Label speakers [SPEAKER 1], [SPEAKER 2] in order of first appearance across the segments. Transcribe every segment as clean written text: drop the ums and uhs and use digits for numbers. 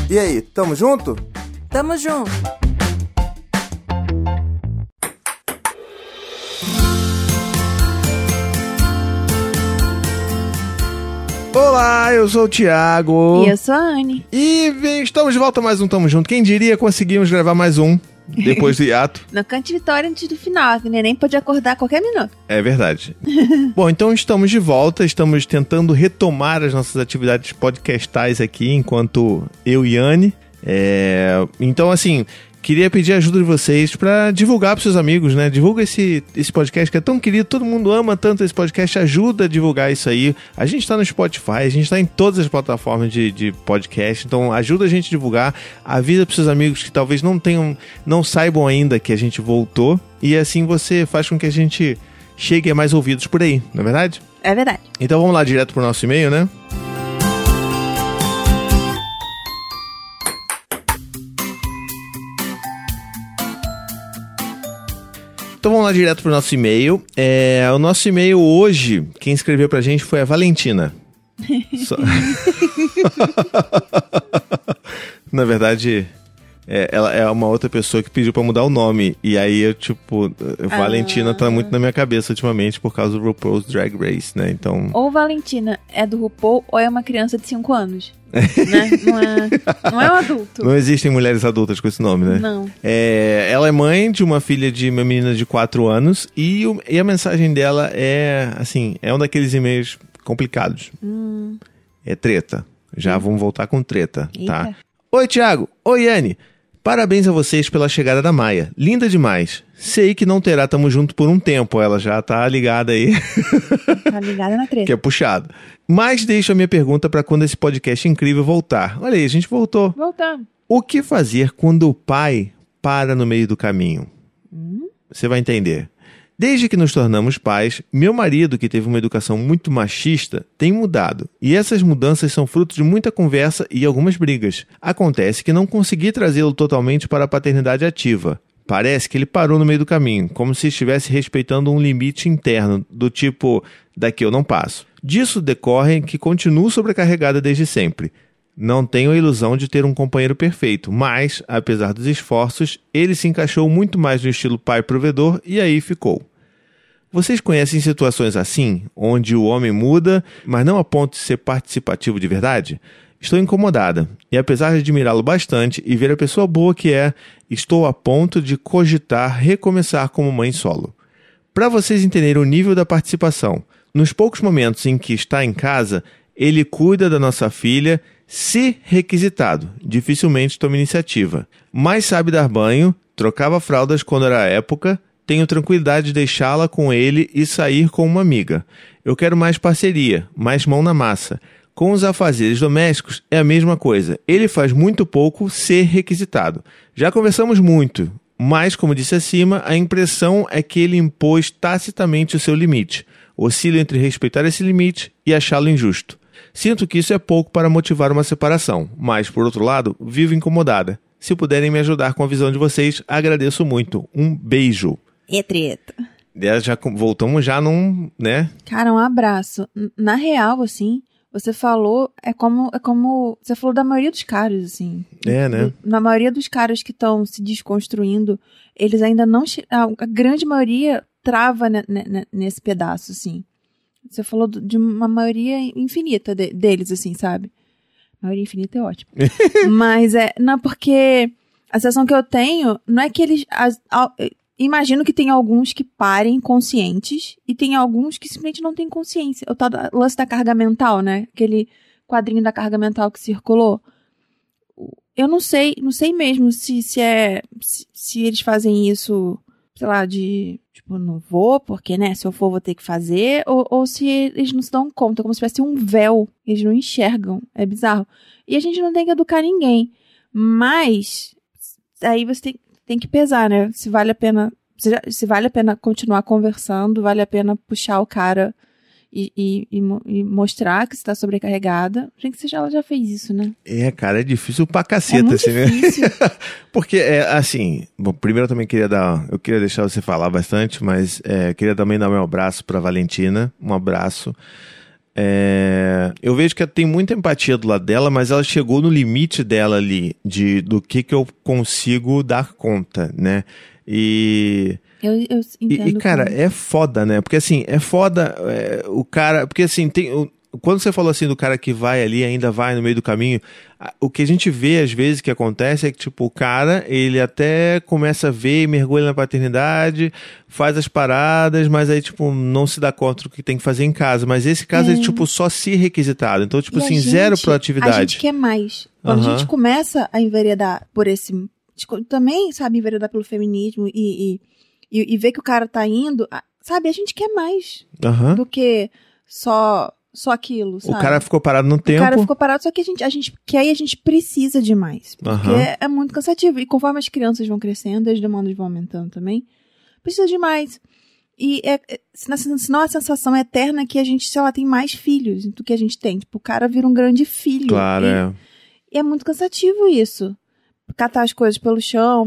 [SPEAKER 1] E aí, tamo junto?
[SPEAKER 2] Tamo junto.
[SPEAKER 3] Olá, eu sou o Thiago.
[SPEAKER 2] E eu sou a Anne.
[SPEAKER 3] E estamos de volta a mais um Tamo Junto. Quem diria conseguimos gravar mais um depois do hiato.
[SPEAKER 2] No Cante Vitória antes do final, que o neném pode acordar a qualquer minuto.
[SPEAKER 3] É verdade. Bom, então estamos de volta, estamos tentando retomar as nossas atividades podcastais aqui, enquanto eu e Anne. Então, assim, queria pedir a ajuda de vocês para divulgar para seus amigos, né? Divulga esse podcast que é tão querido, todo mundo ama tanto esse podcast, ajuda a divulgar isso aí. A gente tá no Spotify, a gente tá em todas as plataformas de podcast, então ajuda a gente a divulgar, avisa para seus amigos que talvez não saibam ainda que a gente voltou, e assim você faz com que a gente chegue a mais ouvidos por aí, não é verdade?
[SPEAKER 2] É verdade.
[SPEAKER 3] Então vamos lá direto pro nosso e-mail, né? Então vamos lá direto pro nosso e-mail. O nosso e-mail hoje, quem escreveu pra gente foi a Valentina. Na verdade, ela é uma outra pessoa que pediu pra mudar o nome. E aí eu, Valentina tá muito na minha cabeça ultimamente por causa do RuPaul's Drag Race, né? Então... Ou
[SPEAKER 2] Valentina é do RuPaul ou é uma criança de 5 anos. Né? Não é um adulto.
[SPEAKER 3] Não existem mulheres adultas com esse nome, né?
[SPEAKER 2] Não.
[SPEAKER 3] Ela é mãe de uma filha de uma menina de 4 anos e a mensagem dela é, assim, é um daqueles e-mails complicados. É treta. Já vamos voltar com treta, tá? Oi, Thiago. Oi, Anne. Parabéns a vocês pela chegada da Maia. Linda demais. Sei que não terá Tamo Junto por um tempo. Ela já tá ligada aí.
[SPEAKER 2] Tá ligada na treta.
[SPEAKER 3] Que é puxado. Mas deixo a minha pergunta para quando esse podcast incrível voltar. Olha aí, a gente voltou.
[SPEAKER 2] Voltamos.
[SPEAKER 3] O que fazer quando o pai para no meio do caminho? Você vai entender. Desde que nos tornamos pais, meu marido, que teve uma educação muito machista, tem mudado. E essas mudanças são fruto de muita conversa e algumas brigas. Acontece que não consegui trazê-lo totalmente para a paternidade ativa. Parece que ele parou no meio do caminho, como se estivesse respeitando um limite interno, do tipo, daqui eu não passo. Disso decorre que continuo sobrecarregada desde sempre. Não tenho a ilusão de ter um companheiro perfeito, mas, apesar dos esforços, ele se encaixou muito mais no estilo pai provedor e aí ficou. Vocês conhecem situações assim, onde o homem muda, mas não a ponto de ser participativo de verdade? Estou incomodada, e apesar de admirá-lo bastante e ver a pessoa boa que é, estou a ponto de cogitar recomeçar como mãe solo. Para vocês entenderem o nível da participação, nos poucos momentos em que está em casa, ele cuida da nossa filha, se requisitado, dificilmente toma iniciativa. Mas sabe dar banho, trocava fraldas quando era a época, tenho tranquilidade de deixá-la com ele e sair com uma amiga. Eu quero mais parceria, mais mão na massa. Com os afazeres domésticos é a mesma coisa. Ele faz muito pouco ser requisitado. Já conversamos muito, mas, como disse acima, a impressão é que ele impôs tacitamente o seu limite. Oscilo entre respeitar esse limite e achá-lo injusto. Sinto que isso é pouco para motivar uma separação, mas, por outro lado, vivo incomodada. Se puderem me ajudar com a visão de vocês, agradeço muito. Um beijo.
[SPEAKER 2] É treta.
[SPEAKER 3] Já voltamos já num, né?
[SPEAKER 2] Cara, um abraço. Na real, assim, você falou, é como você falou da maioria dos caras, assim.
[SPEAKER 3] Né?
[SPEAKER 2] Na maioria dos caras que estão se desconstruindo, eles ainda não... A grande maioria trava nesse pedaço, assim. Você falou de uma maioria infinita deles, assim, sabe? Maioria infinita é ótimo. Mas não, porque a sensação que eu tenho não é que eles... Imagino que tem alguns que parem conscientes e tem alguns que simplesmente não têm consciência. O tal lance da carga mental, né? Aquele quadrinho da carga mental que circulou. Eu não sei mesmo se eles fazem isso, sei lá, de... Tipo, não vou, porque, né, se eu for, vou ter que fazer, ou se eles não se dão conta, como se tivesse um véu, eles não enxergam, é bizarro. E a gente não tem que educar ninguém, mas aí você tem que pesar, né, se vale a pena continuar conversando, vale a pena puxar o cara e mostrar que você tá sobrecarregada. Gente, ela já fez isso, né?
[SPEAKER 3] Cara, é difícil pra caceta, assim, né? Porque, assim, bom, primeiro eu queria deixar você falar bastante, mas queria também dar meu abraço pra Valentina, um abraço. eu vejo que tem muita empatia do lado dela, mas ela chegou no limite dela ali, do que eu consigo dar conta, né?
[SPEAKER 2] Eu entendo.
[SPEAKER 3] Cara, é foda, né? Porque assim, é foda o cara... Porque assim, quando você falou assim do cara que vai ali, ainda vai no meio do caminho, o que a gente vê às vezes que acontece é que tipo, o cara, ele até começa a ver e mergulha na paternidade, faz as paradas, mas aí tipo, não se dá conta do que tem que fazer em casa. Mas esse caso é tipo só se requisitado. Então tipo assim, zero proatividade.
[SPEAKER 2] A gente quer mais. Quando a gente começa a enveredar por esse... Também, sabe, enveredar pelo feminismo e ver que o cara tá indo, sabe, a gente quer mais do que só aquilo, sabe?
[SPEAKER 3] O cara ficou parado no tempo.
[SPEAKER 2] O cara ficou parado, só que a gente quer e a gente precisa de mais. Porque é muito cansativo. E conforme as crianças vão crescendo, as demandas vão aumentando também, precisa de mais. E senão a sensação é eterna que a gente, sei lá, tem mais filhos do que a gente tem. Tipo, o cara vira um grande filho.
[SPEAKER 3] Claro,
[SPEAKER 2] e é muito cansativo isso. Catar as coisas pelo chão,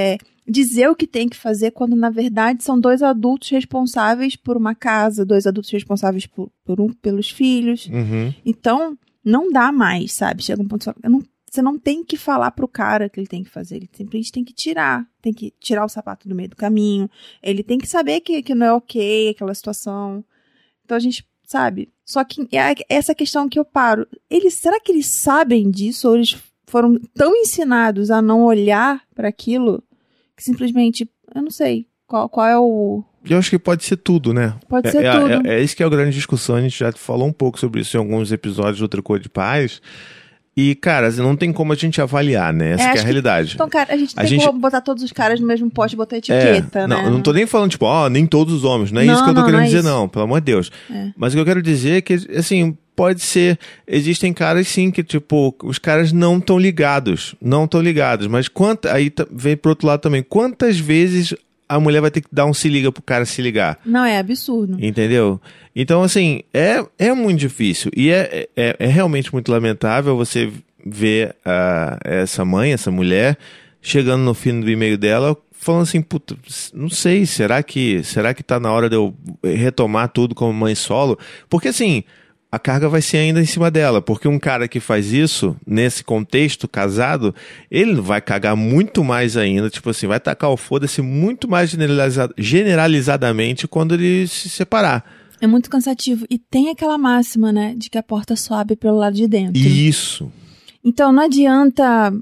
[SPEAKER 2] dizer o que tem que fazer, quando na verdade são 2 adultos responsáveis por uma casa, 2 adultos responsáveis pelos filhos. Então, não dá mais, sabe? Chega um ponto você não tem que falar pro cara que ele tem que fazer, ele simplesmente tem que tirar o sapato do meio do caminho, ele tem que saber que não é ok aquela situação. Então a gente, sabe? Só que é essa questão que eu paro. Será que eles sabem disso, ou eles foram tão ensinados a não olhar para aquilo que simplesmente, eu não sei, qual é o...
[SPEAKER 3] Eu acho que pode ser tudo, né?
[SPEAKER 2] Pode ser tudo.
[SPEAKER 3] É isso que é a grande discussão, a gente já falou um pouco sobre isso em alguns episódios do Outra Cor de Paz. E, cara, não tem como a gente avaliar, né? Essa que é a realidade.
[SPEAKER 2] Então, cara, a gente tem como botar todos os caras no mesmo pote e botar etiqueta, né?
[SPEAKER 3] Não, eu não tô nem falando, tipo, nem todos os homens. Não é isso que eu tô querendo dizer, não. Pelo amor de Deus. Mas o que eu quero dizer é que, assim, pode ser... Existem caras, sim, que, tipo, os caras não estão ligados. Não estão ligados. Mas aí vem pro outro lado também. Quantas vezes a mulher vai ter que dar um se liga pro cara se ligar?
[SPEAKER 2] Não, é absurdo.
[SPEAKER 3] Entendeu? Então, assim, é muito difícil. E é realmente muito lamentável você ver essa mãe, essa mulher, chegando no fim do e-mail dela, falando assim, puta, não sei, será que tá na hora de eu retomar tudo como mãe solo? Porque, assim, a carga vai ser ainda em cima dela, porque um cara que faz isso, nesse contexto, casado, ele vai cagar muito mais ainda, tipo assim, vai tacar o foda-se muito mais generalizadamente quando ele se separar.
[SPEAKER 2] É muito cansativo. E tem aquela máxima, né, de que a porta só abre pelo lado de dentro.
[SPEAKER 3] Isso.
[SPEAKER 2] Então não adianta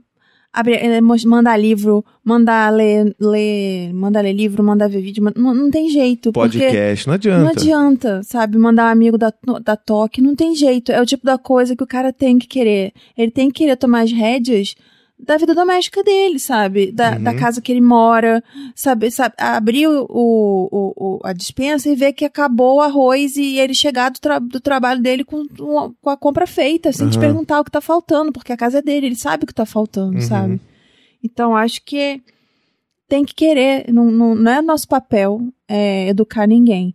[SPEAKER 2] mandar livro, mandar ler livro, mandar ver vídeo, não tem jeito.
[SPEAKER 3] Podcast, não adianta.
[SPEAKER 2] Não adianta, sabe? Mandar um amigo da toque, não tem jeito. É o tipo da coisa que o cara tem que querer. Ele tem que querer tomar as rédeas da vida doméstica dele, sabe? Da casa que ele mora, sabe? Abrir a despensa e ver que acabou o arroz e ele chegar do trabalho dele com a compra feita, sem te perguntar o que tá faltando, porque a casa é dele, ele sabe o que tá faltando, sabe? Então, acho que tem que querer, não é nosso papel educar ninguém.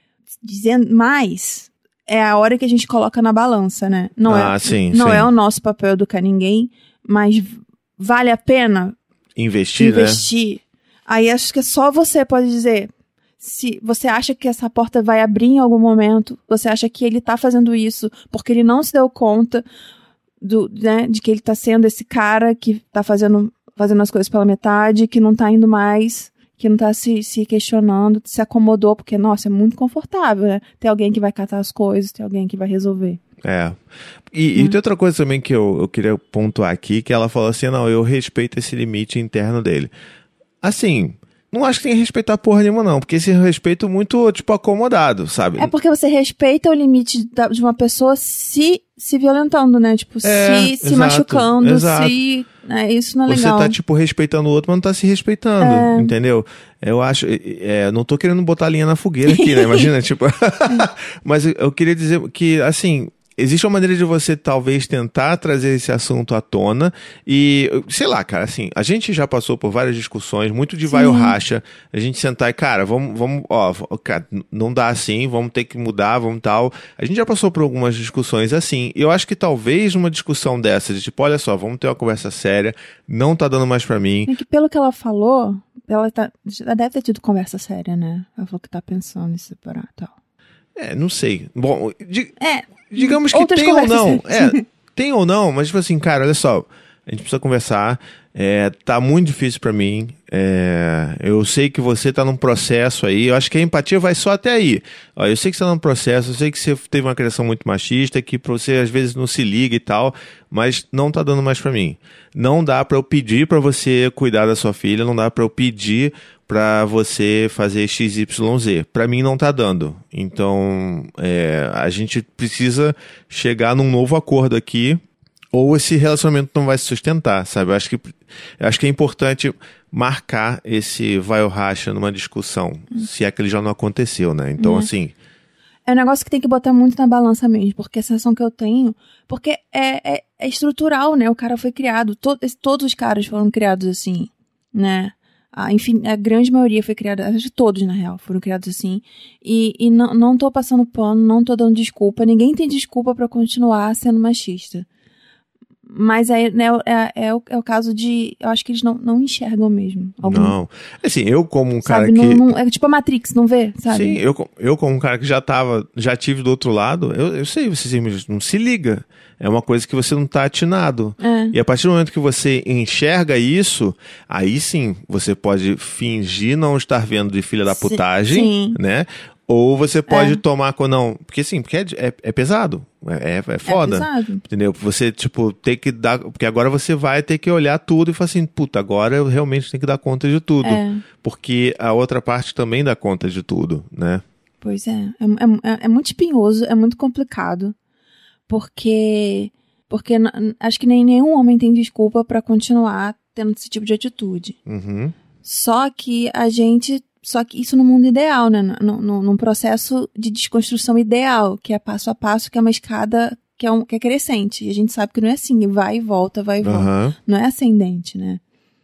[SPEAKER 2] Mas é a hora que a gente coloca na balança, né? Não é o nosso papel educar ninguém, mas vale a pena
[SPEAKER 3] investir. Né?
[SPEAKER 2] Aí acho que só você pode dizer, se você acha que essa porta vai abrir em algum momento, você acha que ele tá fazendo isso porque ele não se deu conta de que ele tá sendo esse cara que tá fazendo as coisas pela metade, que não tá indo mais, que não tá se questionando, se acomodou, porque, nossa, é muito confortável, né? Tem alguém que vai catar as coisas, tem alguém que vai resolver.
[SPEAKER 3] E tem outra coisa também que eu queria pontuar aqui, que ela falou assim, não, eu respeito esse limite interno dele. Assim, não acho que tem que respeitar porra nenhuma não, porque esse respeito muito, tipo, acomodado, sabe?
[SPEAKER 2] É porque você respeita o limite de uma pessoa se violentando, né? Tipo, se machucando,
[SPEAKER 3] exato.
[SPEAKER 2] Isso não é legal.
[SPEAKER 3] Você tá, tipo, respeitando o outro, mas não tá se respeitando, entendeu? Eu acho, não tô querendo botar a linha na fogueira aqui, né? Imagina, tipo... Mas eu queria dizer que, assim... Existe uma maneira de você talvez tentar trazer esse assunto à tona e, sei lá, cara, assim, a gente já passou por várias discussões, muito de vai ou racha, a gente sentar e, cara, vamos, cara, não dá assim, vamos ter que mudar, vamos tal. A gente já passou por algumas discussões assim, e eu acho que talvez uma discussão dessa, de tipo, olha só, vamos ter uma conversa séria, não tá dando mais pra mim.
[SPEAKER 2] É que pelo que ela falou, ela deve ter tido conversa séria, né? Ela falou que tá pensando em separar e tal.
[SPEAKER 3] Não sei. Bom, digamos que
[SPEAKER 2] outras
[SPEAKER 3] tem ou não.
[SPEAKER 2] conversas.
[SPEAKER 3] Tem ou não, mas tipo assim, cara, olha só. A gente precisa conversar. Tá muito difícil pra mim. Eu sei que você tá num processo aí. Eu acho que a empatia vai só até aí. Ó, eu sei que você tá num processo. Eu sei que você teve uma criação muito machista, que você às vezes não se liga e tal. Mas não tá dando mais pra mim. Não dá pra eu pedir pra você cuidar da sua filha. Não dá pra eu pedir pra você fazer XYZ. Pra mim não tá dando. Então, a gente precisa chegar num novo acordo aqui. Ou esse relacionamento não vai se sustentar, sabe? Eu acho que é importante marcar esse vai ou racha numa discussão, se é que ele já não aconteceu, né? Então, assim...
[SPEAKER 2] É um negócio que tem que botar muito na balança mesmo, porque a sensação que eu tenho... Porque é estrutural, né? O cara foi criado, todos os caras foram criados assim, né? Enfim, a grande maioria foi criada, acho que todos, na real, foram criados assim. E não tô passando pano, não tô dando desculpa, ninguém tem desculpa pra continuar sendo machista. Mas aí, né, é o caso de... Eu acho que eles não enxergam mesmo.
[SPEAKER 3] Não. Assim, eu como um cara
[SPEAKER 2] sabe,
[SPEAKER 3] que...
[SPEAKER 2] é tipo a Matrix, não vê? Sabe?
[SPEAKER 3] Sim, eu como um cara que já tive do outro lado, eu sei, você não se liga. É uma coisa que você não tá atinado. E a partir do momento que você enxerga isso, aí sim, você pode fingir não estar vendo de filha da putagem, né? Ou você pode tomar... Não, porque é pesado. É foda.
[SPEAKER 2] É pesado.
[SPEAKER 3] Entendeu? Você, tipo, tem que dar... Porque agora você vai ter que olhar tudo e falar assim, puta, agora eu realmente tenho que dar conta de tudo. Porque a outra parte também dá conta de tudo, né?
[SPEAKER 2] Pois é. É muito espinhoso, é muito complicado. Porque acho que nenhum homem tem desculpa pra continuar tendo esse tipo de atitude. Só que isso no mundo ideal, né? Num processo de desconstrução ideal, que é passo a passo, que é uma escada que é crescente. E a gente sabe que não é assim, vai e volta, vai e volta. Não é ascendente, né?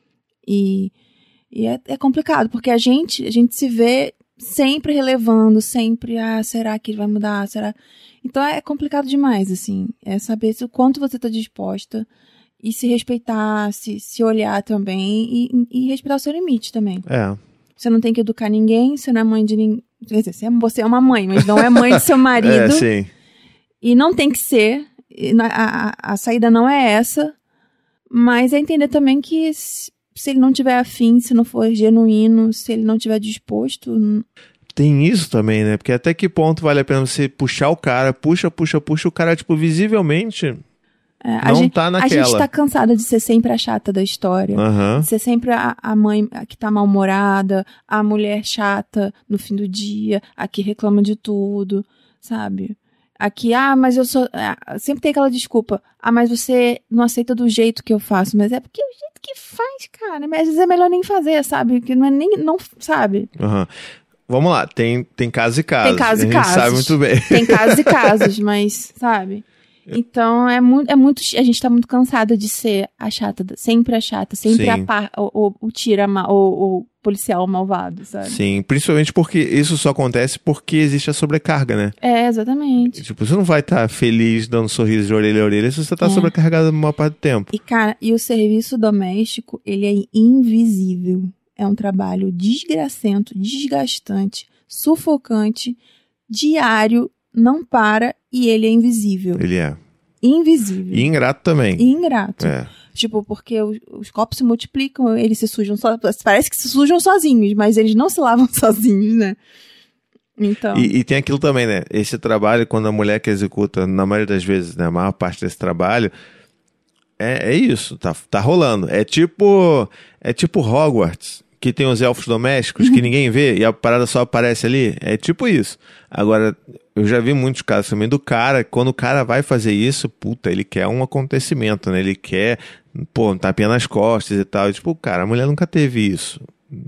[SPEAKER 2] E é complicado, porque a gente se vê sempre relevando, sempre, será que ele vai mudar? Será? Então é complicado demais, assim. É saber o quanto você está disposta e se respeitar, se olhar também e respeitar o seu limite também. Você não tem que educar ninguém, você não é mãe de ninguém. Quer dizer, você é uma mãe, mas não é mãe de seu marido.
[SPEAKER 3] Sim.
[SPEAKER 2] E não tem que ser. A saída não é essa. Mas é entender também que se ele não tiver afim, se não for genuíno, se ele não tiver disposto...
[SPEAKER 3] Tem isso também, né? Porque até que ponto vale a pena você puxar o cara, puxa, o cara, tipo, visivelmente... tá naquela.
[SPEAKER 2] A gente tá cansada de ser sempre a chata da história. De ser sempre a mãe que tá mal-humorada, a mulher chata no fim do dia, a que reclama de tudo, sabe? Aqui, mas eu sou... sempre tem aquela desculpa. Mas você não aceita do jeito que eu faço. Mas é porque é o jeito que faz, cara. Mas às vezes é melhor nem fazer, sabe? Que não é nem... Não, sabe?
[SPEAKER 3] Vamos lá. Tem casos e casos.
[SPEAKER 2] Tem casos e
[SPEAKER 3] casos.
[SPEAKER 2] A gente sabe muito bem. Tem casos e casos, mas, sabe? Então, é muito... A gente tá muito cansada de ser a chata, sempre a chata, sempre o tira, o policial malvado, sabe?
[SPEAKER 3] Sim, principalmente porque isso só acontece porque existe a sobrecarga, né?
[SPEAKER 2] Exatamente.
[SPEAKER 3] Tipo, você não vai estar feliz dando sorriso de orelha a orelha se você tá sobrecarregado a maior parte do tempo.
[SPEAKER 2] E, cara, o serviço doméstico, ele é invisível. É um trabalho desgracento, desgastante, sufocante, diário, não para e ele é invisível.
[SPEAKER 3] Ele é.
[SPEAKER 2] Invisível.
[SPEAKER 3] E ingrato também.
[SPEAKER 2] E ingrato. Tipo, porque os copos se multiplicam, eles se sujam parece que se sujam sozinhos, mas eles não se lavam sozinhos, né? Então...
[SPEAKER 3] E tem aquilo também, né? Esse trabalho, quando a mulher que executa, na maioria das vezes, né, a maior parte desse trabalho, é isso, tá rolando. É tipo Hogwarts, que tem os elfos domésticos que ninguém vê e a parada só aparece ali. É tipo isso. Agora, eu já vi muitos casos também do cara, quando o cara vai fazer isso, puta, ele quer um acontecimento, né? Ele quer, um tapinha nas costas e tal. E, tipo, cara, a mulher nunca teve isso.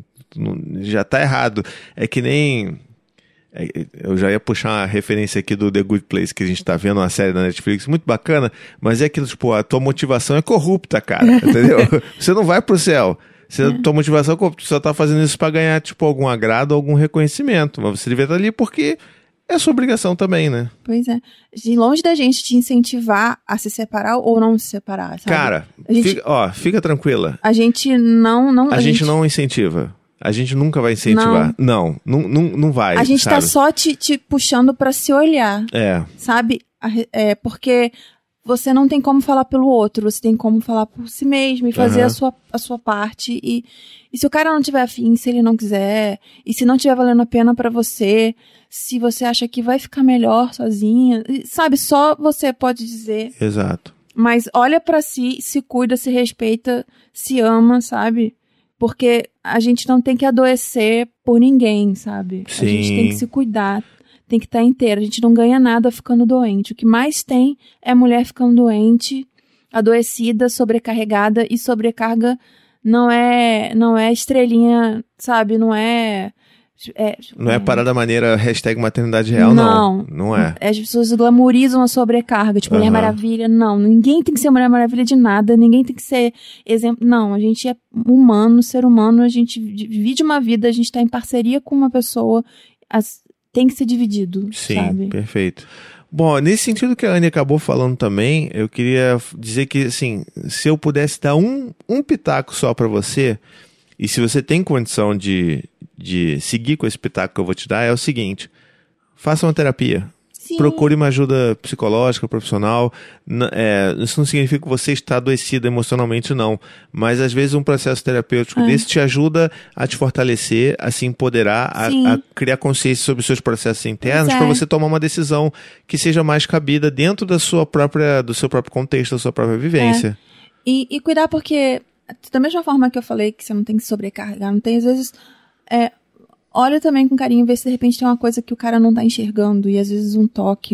[SPEAKER 3] Já tá errado. É que nem... Eu já ia puxar uma referência aqui do The Good Place, que a gente tá vendo uma série da Netflix, muito bacana, mas é aquilo, tipo, a tua motivação é corrupta, cara, entendeu? Você não vai pro céu. Tua motivação é corrupta. Você só tá fazendo isso pra ganhar, tipo, algum agrado, algum reconhecimento. Mas você devia estar ali porque é sua obrigação também, né?
[SPEAKER 2] Pois é. De longe da gente te incentivar a se separar ou não se separar, sabe?
[SPEAKER 3] Cara, fica tranquila.
[SPEAKER 2] A gente não...
[SPEAKER 3] A gente não incentiva. A gente nunca vai incentivar. Não vai,
[SPEAKER 2] A gente
[SPEAKER 3] sabe?
[SPEAKER 2] tá só te puxando pra se olhar, sabe? Porque você não tem como falar pelo outro, você tem como falar por si mesmo e fazer a sua parte. E se o cara não tiver afim, se ele não quiser, e se não tiver valendo a pena pra você, se você acha que vai ficar melhor sozinha, sabe? Só você pode dizer.
[SPEAKER 3] Exato.
[SPEAKER 2] Mas olha pra si, se cuida, se respeita, se ama, sabe? Porque a gente não tem que adoecer por ninguém, sabe?
[SPEAKER 3] Sim.
[SPEAKER 2] A gente tem que se cuidar, tem que estar inteira. A gente não ganha nada ficando doente. O que mais tem é mulher ficando doente, adoecida, sobrecarregada. E sobrecarga não é estrelinha, sabe? Não é
[SPEAKER 3] parada maneira #maternidade real, não. Não é.
[SPEAKER 2] As pessoas glamorizam a sobrecarga, tipo, Mulher Maravilha. Não, ninguém tem que ser Mulher Maravilha de nada, ninguém tem que ser exemplo. Não, a gente é humano, ser humano, a gente divide uma vida, a gente tá em parceria com uma pessoa, tem que ser dividido,
[SPEAKER 3] Sim,
[SPEAKER 2] sabe?
[SPEAKER 3] Perfeito. Bom, nesse sentido que a Anne acabou falando também, eu queria dizer que, assim, se eu pudesse dar um pitaco só pra você, e se você tem condição de seguir com esse pitaco que eu vou te dar, é o seguinte: faça uma terapia.
[SPEAKER 2] Sim.
[SPEAKER 3] Procure uma ajuda psicológica, profissional. Isso não significa que você está adoecida emocionalmente, não. Mas, às vezes, um processo terapêutico desse te ajuda a te fortalecer, a se empoderar, a criar consciência sobre os seus processos internos, para você tomar uma decisão que seja mais cabida dentro do seu próprio contexto, da sua própria vivência.
[SPEAKER 2] E cuidar porque, da mesma forma que eu falei que você não tem que sobrecarregar, não tem, às vezes... olha também com carinho, ver se de repente tem uma coisa que o cara não tá enxergando, e às vezes um toque,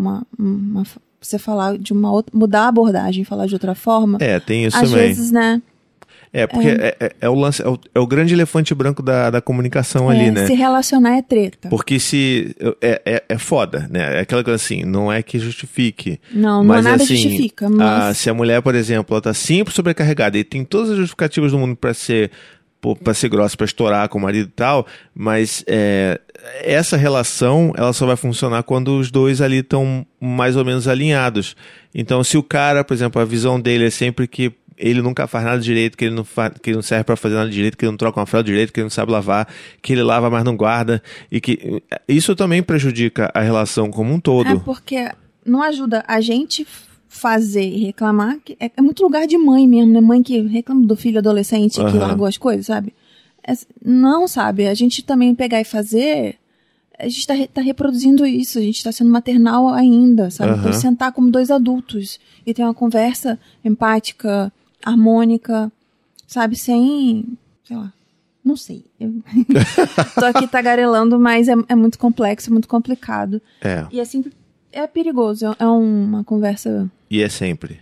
[SPEAKER 2] você falar de uma outra, mudar a abordagem, falar de outra forma.
[SPEAKER 3] Tem isso
[SPEAKER 2] às
[SPEAKER 3] também.
[SPEAKER 2] Às vezes, né?
[SPEAKER 3] Porque é o lance, é o grande elefante branco da comunicação ali, né?
[SPEAKER 2] Se relacionar é treta.
[SPEAKER 3] Porque se... É foda, né? É aquela coisa assim, não é que justifique.
[SPEAKER 2] Não
[SPEAKER 3] mas,
[SPEAKER 2] é nada
[SPEAKER 3] assim,
[SPEAKER 2] justifica. Mas...
[SPEAKER 3] se a mulher, por exemplo, ela tá sempre sobrecarregada e tem todas as justificativas do mundo pra ser grossa, pra estourar com o marido e tal, mas essa relação, ela só vai funcionar quando os dois ali estão mais ou menos alinhados. Então, se o cara, por exemplo, a visão dele é sempre que ele nunca faz nada direito, que ele não serve pra fazer nada direito, que ele não troca uma fralda direito, que ele não sabe lavar, que ele lava, mas não guarda, e que isso também prejudica a relação como um todo.
[SPEAKER 2] Porque não ajuda a gente fazer e reclamar, que é muito lugar de mãe mesmo, né? Mãe que reclama do filho adolescente que largou as coisas, sabe? Não, sabe? A gente também pegar e fazer, a gente tá reproduzindo isso, a gente tá sendo maternal ainda, sabe? Então sentar como dois adultos e ter uma conversa empática, harmônica, sabe? Sem, sei lá, não sei. Tô aqui tagarelando, mas é muito complexo, muito complicado. E é sempre... É perigoso, é uma conversa...
[SPEAKER 3] E é sempre,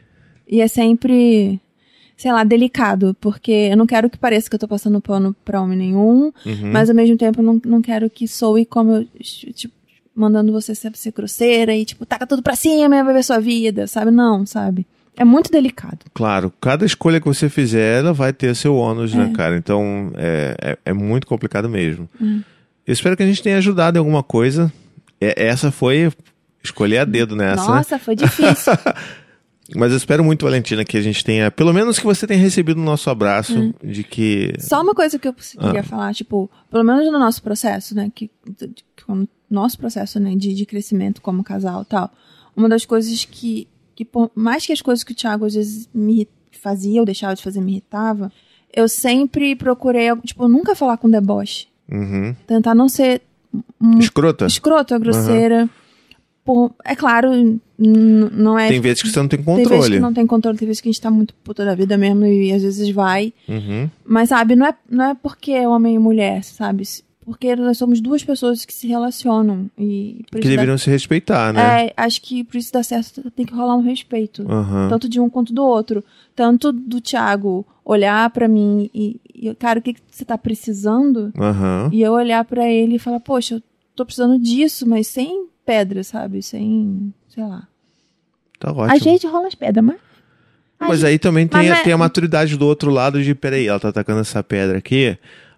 [SPEAKER 2] sei lá, delicado, porque eu não quero que pareça que eu tô passando pano pra homem nenhum, mas ao mesmo tempo eu não quero que soe como eu, tipo, mandando você ser grosseira e, tipo, taca tudo pra cima e vai ver sua vida, sabe? Não, sabe? É muito delicado.
[SPEAKER 3] Claro, cada escolha que você fizer, ela vai ter seu ônus, né, cara? Então, é muito complicado mesmo. Eu espero que a gente tenha ajudado em alguma coisa. Essa foi... Escolher a dedo nessa.
[SPEAKER 2] Nossa, foi difícil.
[SPEAKER 3] Mas eu espero muito, Valentina, que a gente tenha... Pelo menos que você tenha recebido o nosso abraço, de que...
[SPEAKER 2] Só uma coisa que eu queria falar, tipo... Pelo menos no nosso processo, né? Nosso processo, né? De crescimento como casal e tal. Uma das coisas que por mais que as coisas que o Thiago às vezes me fazia, ou deixava de fazer, me irritava, eu sempre procurei... Tipo, nunca falar com deboche. Tentar não ser... Escrota, grosseira... É claro, não é...
[SPEAKER 3] Tem vezes que você não tem controle.
[SPEAKER 2] Tem vezes que não tem controle, tem vezes que a gente tá muito puta da vida mesmo e às vezes vai. Mas, sabe, não é porque é homem e mulher, sabe? Porque nós somos duas pessoas que se relacionam. E
[SPEAKER 3] que deveriam se respeitar, né?
[SPEAKER 2] Acho que por isso dá certo, tem que rolar um respeito. Tanto de um quanto do outro. Tanto do Thiago olhar pra mim e cara, o que você tá precisando? E eu olhar pra ele e falar, poxa, eu tô precisando disso, mas sem... pedra, sabe? Sem, sei lá.
[SPEAKER 3] Tá ótimo.
[SPEAKER 2] A gente rola as pedras, mas...
[SPEAKER 3] Mas aí também tem a maturidade do outro lado de, peraí, ela tá atacando essa pedra aqui,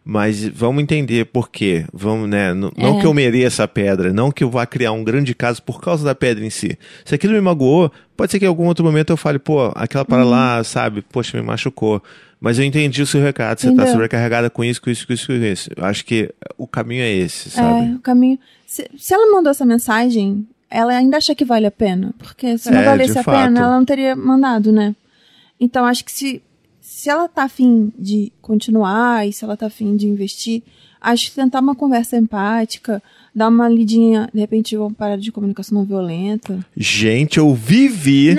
[SPEAKER 3] Mas vamos entender por quê. Vamos, né? Não que eu mereça a pedra, não que eu vá criar um grande caso por causa da pedra em si. Se aquilo me magoou, pode ser que em algum outro momento eu fale, pô, aquela para lá, sabe? Poxa, me machucou. Mas eu entendi o seu recado. Você tá sobrecarregada com isso, com isso, com isso, com isso. Eu acho que o caminho é esse, sabe?
[SPEAKER 2] O caminho... Se ela mandou essa mensagem, ela ainda acha que vale a pena. Porque se não valesse a pena, ela não teria mandado, né? Então, acho que se ela tá afim de continuar e se ela tá afim de investir, acho que tentar uma conversa empática, dar uma lidinha, de repente, vamos parar de comunicação não violenta.
[SPEAKER 3] Gente, eu vivi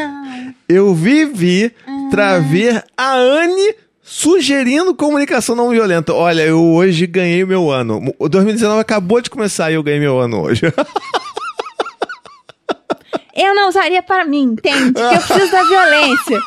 [SPEAKER 3] pra ver a Anne sugerindo comunicação não violenta. Olha, eu hoje ganhei o meu ano. O 2019 acabou de começar e eu ganhei meu ano hoje.
[SPEAKER 2] Eu não usaria para mim, entende? Porque eu preciso da violência.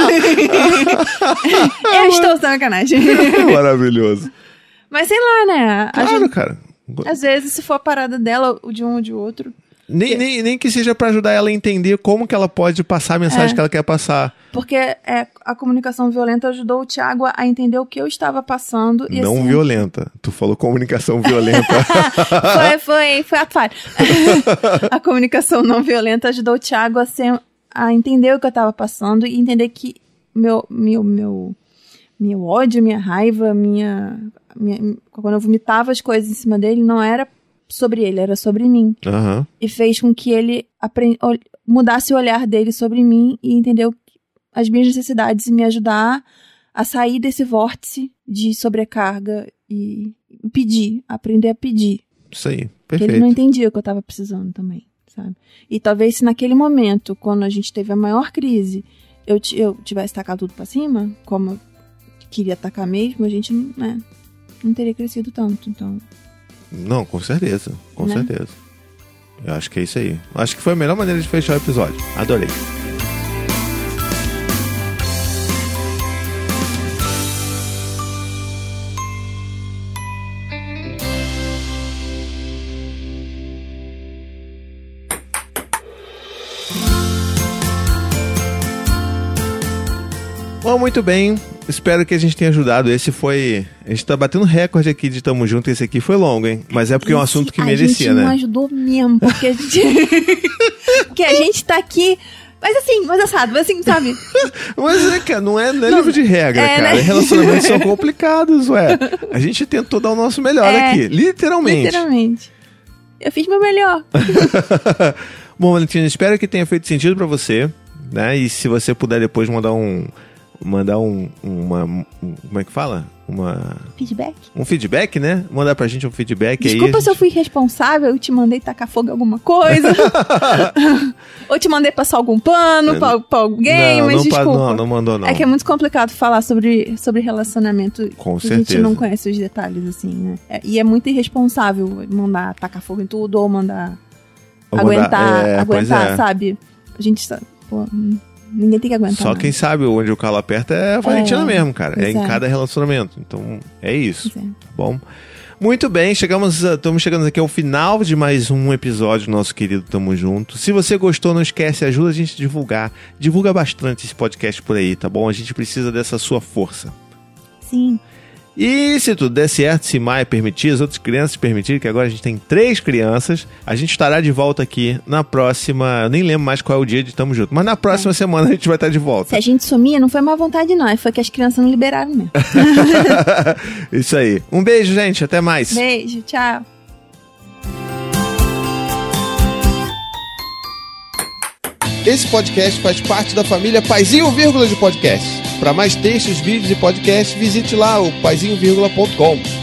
[SPEAKER 2] Eu estou sacanagem.
[SPEAKER 3] Maravilhoso.
[SPEAKER 2] Mas sei lá, né?
[SPEAKER 3] Claro, cara.
[SPEAKER 2] Às vezes, se for a parada dela, o de um ou de outro...
[SPEAKER 3] Nem que seja pra ajudar ela a entender como que ela pode passar a mensagem que ela quer passar.
[SPEAKER 2] Porque a comunicação violenta ajudou o Thiago a entender o que eu estava passando. E
[SPEAKER 3] não
[SPEAKER 2] assim...
[SPEAKER 3] violenta. Tu falou comunicação violenta.
[SPEAKER 2] foi a falha. A comunicação não violenta ajudou o Thiago a entender o que eu estava passando e entender que meu ódio, minha raiva, quando eu vomitava as coisas em cima dele, não era sobre ele, era sobre mim.
[SPEAKER 3] Uhum.
[SPEAKER 2] E fez com que ele mudasse o olhar dele sobre mim e entendeu as minhas necessidades e me ajudar a sair desse vórtice de sobrecarga e aprender a pedir.
[SPEAKER 3] Isso aí, perfeito.
[SPEAKER 2] Porque ele não entendia o que eu estava precisando também, sabe? E talvez se naquele momento, quando a gente teve a maior crise, eu tivesse tacado tudo pra cima, como eu queria tacar mesmo, a gente não teria crescido tanto, então...
[SPEAKER 3] Não, com certeza. Com certeza. Eu acho que é isso aí. Acho que foi a melhor maneira de fechar o episódio. Adorei. Bom, muito bem. Espero que a gente tenha ajudado. A gente tá batendo recorde aqui de Tamo Junto. Esse aqui foi longo, hein? Mas é porque é um assunto que merecia, né? A gente não
[SPEAKER 2] ajudou mesmo, porque porque a gente tá aqui... Mas assim, sabe?
[SPEAKER 3] Mas, cara, não é livro de regra, cara. Né? Relacionamentos são complicados, ué. A gente tentou dar o nosso melhor aqui. Literalmente.
[SPEAKER 2] Eu fiz meu melhor.
[SPEAKER 3] Bom, Valentina, espero que tenha feito sentido pra você, né? E se você puder depois mandar como é que fala?
[SPEAKER 2] Feedback?
[SPEAKER 3] Um feedback, né? Mandar pra gente um feedback.
[SPEAKER 2] Desculpa
[SPEAKER 3] aí
[SPEAKER 2] se eu fui irresponsável, eu te mandei tacar fogo em alguma coisa. Ou te mandei passar algum pano pra alguém, mas desculpa.
[SPEAKER 3] Não mandou, não.
[SPEAKER 2] É que é muito complicado falar sobre relacionamento.
[SPEAKER 3] Com
[SPEAKER 2] certeza. A gente não conhece os detalhes, assim, né? E é muito irresponsável mandar tacar fogo em tudo ou mandar aguentar, sabe? A gente sabe, pô... Ninguém tem que aguentar.
[SPEAKER 3] Só quem sabe onde o calo aperta é a Valentina mesmo, cara. É em cada relacionamento. Então, é isso. Tá bom? Muito bem, estamos chegando aqui ao final de mais um episódio do nosso querido Tamo Junto. Se você gostou, não esquece, ajuda a gente a divulgar. Divulga bastante esse podcast por aí, tá bom? A gente precisa dessa sua força.
[SPEAKER 2] Sim.
[SPEAKER 3] E se tudo der certo, se Maia permitir, as outras crianças permitirem, que agora a gente tem 3 crianças, a gente estará de volta aqui na próxima... Eu nem lembro mais qual é o dia de Tamo Junto, mas na próxima semana a gente vai estar de volta.
[SPEAKER 2] Se a gente sumir, não foi má vontade não, foi que as crianças não liberaram mesmo.
[SPEAKER 3] Isso aí. Um beijo, gente. Até mais.
[SPEAKER 2] Beijo. Tchau.
[SPEAKER 3] Esse podcast faz parte da família Paizinho Vírgula de Podcast. Para mais textos, vídeos e podcasts, visite lá o paizinho.com.